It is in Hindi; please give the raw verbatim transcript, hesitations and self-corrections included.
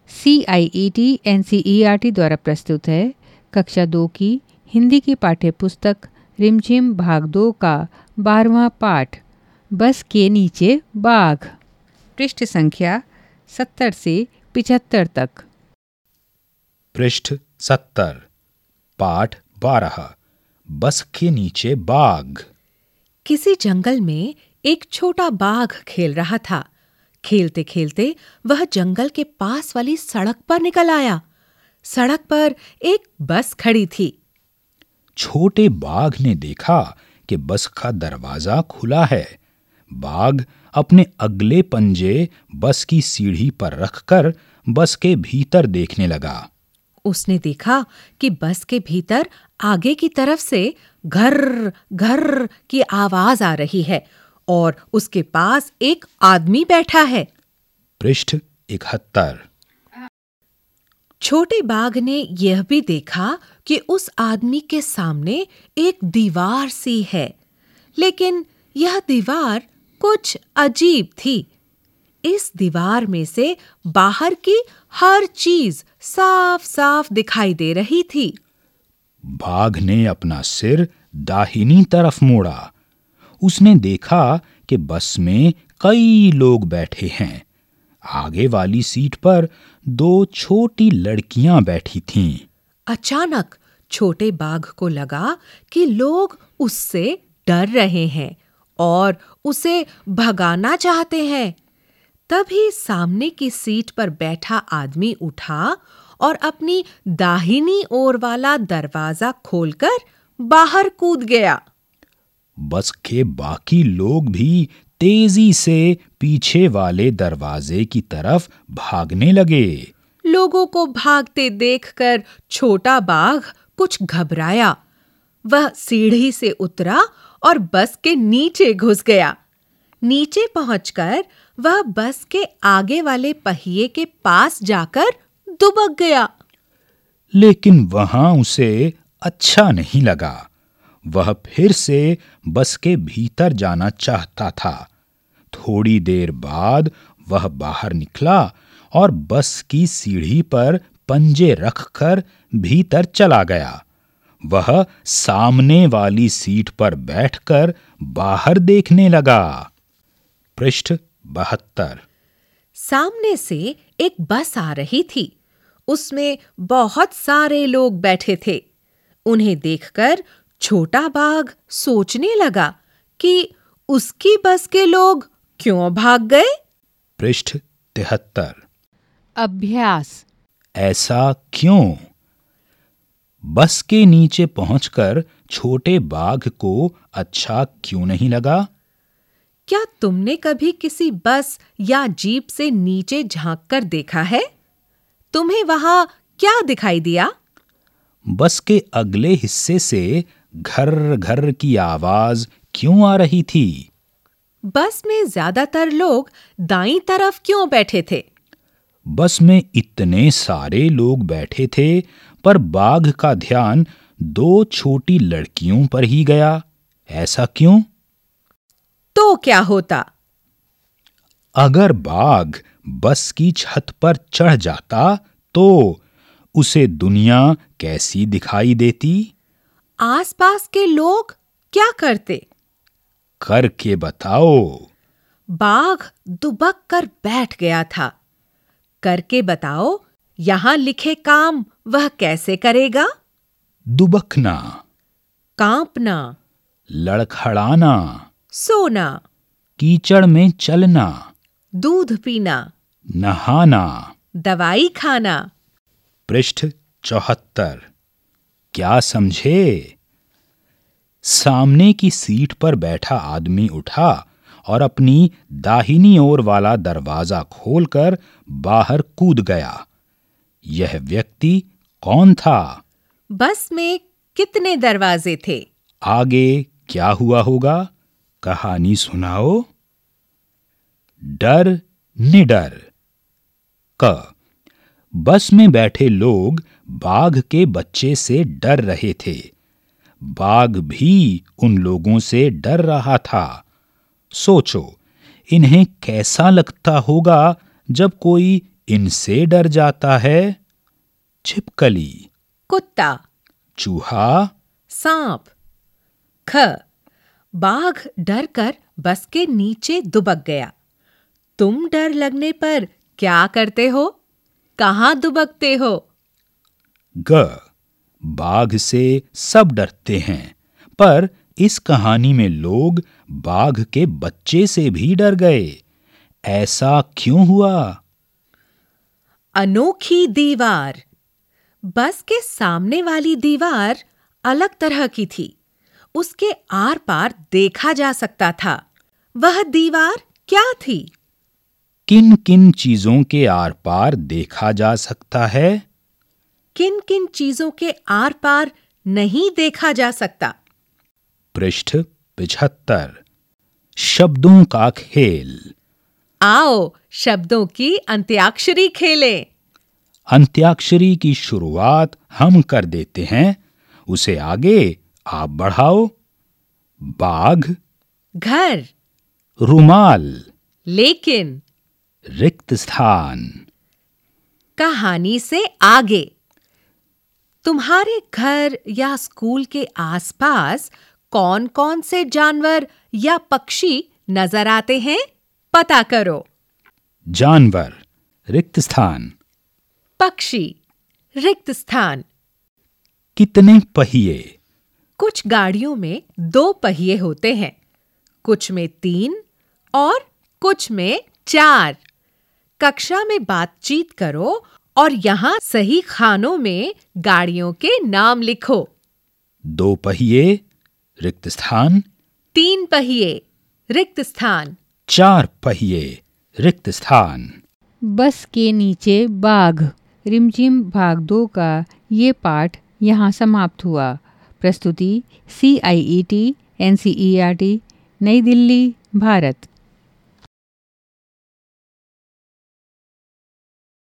C I E T N C E R T द्वारा प्रस्तुत है कक्षा दो की हिंदी की पाठ्य पुस्तक रिमझिम भाग दो का बारहवां पाठ बस के नीचे बाघ, पृष्ठ संख्या सत्तर से पिछहत्तर तक। पृष्ठ सत्तर, पाठ बारह, बस के नीचे बाघ। किसी जंगल में एक छोटा बाघ खेल रहा था। खेलते खेलते वह जंगल के पास वाली सड़क पर निकल आया। सड़क पर एक बस खड़ी थी। छोटे बाघ ने देखा कि बस का दरवाजा खुला है। बाघ अपने अगले पंजे बस की सीढ़ी पर रखकर बस के भीतर देखने लगा। उसने देखा कि बस के भीतर आगे की तरफ से घर्र घर्र की आवाज आ रही है और उसके पास एक आदमी बैठा है। पृष्ठ इकहत्तर। छोटे बाघ ने यह भी देखा कि उस आदमी के सामने एक दीवार सी है, लेकिन यह दीवार कुछ अजीब थी। इस दीवार में से बाहर की हर चीज साफ साफ दिखाई दे रही थी। बाघ ने अपना सिर दाहिनी तरफ मोड़ा। उसने देखा कि बस में कई लोग बैठे हैं। आगे वाली सीट पर दो छोटी लड़कियां बैठी थीं। अचानक छोटे बाघ को लगा कि लोग उससे डर रहे हैं और उसे भगाना चाहते हैं। तभी सामने की सीट पर बैठा आदमी उठा और अपनी दाहिनी ओर वाला दरवाजा खोलकर बाहर कूद गया। बस के बाकी लोग भी तेजी से पीछे वाले दरवाजे की तरफ भागने लगे। लोगों को भागते देखकर छोटा बाघ कुछ घबराया। वह सीढ़ी से उतरा और बस के नीचे घुस गया। नीचे पहुंचकर वह बस के आगे वाले पहिए के पास जाकर दुबक गया। लेकिन वहां उसे अच्छा नहीं लगा। वह फिर से बस के भीतर जाना चाहता था। थोड़ी देर बाद वह बाहर निकला और बस की सीढ़ी पर पंजे रखकर भीतर चला गया। वह सामने वाली सीट पर बैठकर बाहर देखने लगा। पृष्ठ बहत्तर। सामने से एक बस आ रही थी। उसमें बहुत सारे लोग बैठे थे। उन्हें देखकर छोटा बाघ सोचने लगा कि उसकी बस के लोग क्यों भाग गए। पृष्ठ तिहत्तर। अभ्यास। ऐसा क्यों? बस के नीचे पहुंचकर छोटे बाघ को अच्छा क्यों नहीं लगा? क्या तुमने कभी किसी बस या जीप से नीचे झांककर देखा है? तुम्हें वहां क्या दिखाई दिया? बस के अगले हिस्से से घर घर की आवाज क्यों आ रही थी? बस में ज्यादातर लोग दाईं तरफ क्यों बैठे थे? बस में इतने सारे लोग बैठे थे, पर बाघ का ध्यान दो छोटी लड़कियों पर ही गया। ऐसा क्यों? तो क्या होता? अगर बाघ बस की छत पर चढ़ जाता तो उसे दुनिया कैसी दिखाई देती? आसपास के लोग क्या करते? करके बताओ। बाघ दुबक कर बैठ गया था। करके बताओ, यहां लिखे काम वह कैसे करेगा? दुबकना, कांपना, लड़खड़ाना, सोना, कीचड़ में चलना, दूध पीना, नहाना, दवाई खाना। पृष्ठ चौहत्तर। क्या समझे? सामने की सीट पर बैठा आदमी उठा और अपनी दाहिनी ओर वाला दरवाजा खोलकर बाहर कूद गया। यह व्यक्ति कौन था? बस में कितने दरवाजे थे? आगे क्या हुआ होगा? कहानी सुनाओ। डर निडर। क बस में बैठे लोग बाघ के बच्चे से डर रहे थे। बाघ भी उन लोगों से डर रहा था। सोचो, इन्हें कैसा लगता होगा जब कोई इनसे डर जाता है छिपकली, कुत्ता, चूहा, सांप। ख, बाघ डर कर बस के नीचे दुबक गया। तुम डर लगने पर क्या करते हो? कहाँ दुबकते हो? ग, बाघ से सब डरते हैं, पर इस कहानी में लोग बाघ के बच्चे से भी डर गए। ऐसा क्यों हुआ? अनोखी दीवार। बस के सामने वाली दीवार अलग तरह की थी। उसके आर पार देखा जा सकता था। वह दीवार क्या थी? किन किन चीजों के आर पार देखा जा सकता है? किन किन चीजों के आर पार नहीं देखा जा सकता? पृष्ठ पिछहत्तर। शब्दों का खेल। आओ शब्दों की अंत्याक्षरी खेलें। अंत्याक्षरी की शुरुआत हम कर देते हैं, उसे आगे आप बढ़ाओ। बाघ, घर, रुमाल, लेकिन, रिक्त स्थान। कहानी से आगे। तुम्हारे घर या स्कूल के आसपास कौन-कौन से जानवर या पक्षी नजर आते हैं? पता करो। जानवर, रिक्त स्थान। पक्षी, रिक्त स्थान। कितने पहिए? कुछ गाड़ियों में दो पहिए होते हैं, कुछ में तीन और कुछ में चार। कक्षा में बातचीत करो और यहाँ सही खानों में गाड़ियों के नाम लिखो। दो पहिए, रिक्त स्थान। तीन पहिए, रिक्त स्थान। चार पहिए, रिक्त स्थान। बस के नीचे बाघ रिमझिम भाग दो का ये पाठ यहाँ समाप्त हुआ। प्रस्तुति C I E T N C E R T, नई दिल्ली, भारत।